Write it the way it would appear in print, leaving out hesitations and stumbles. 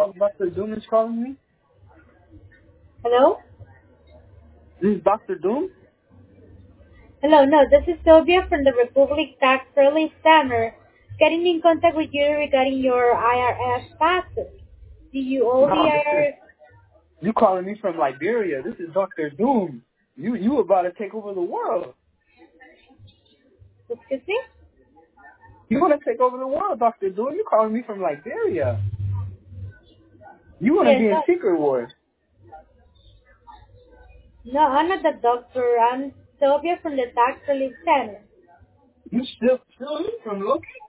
Dr. Doom is calling me? Hello? This is Dr. Doom? Hello, no, this is Sylvia from the Republic Tax Relief Center, getting in contact with you regarding your IRS taxes. Do you owe the No, IRS? you calling me from Liberia. This is Dr. Doom. You about to take over the world. Excuse me? You want to take over the world, Dr. Doom. You calling me from Liberia. You want to Yes, be in no, Secret Wars. no, I'm not the doctor. I'm Sylvia from the Tax Relief Center. You still from Loki?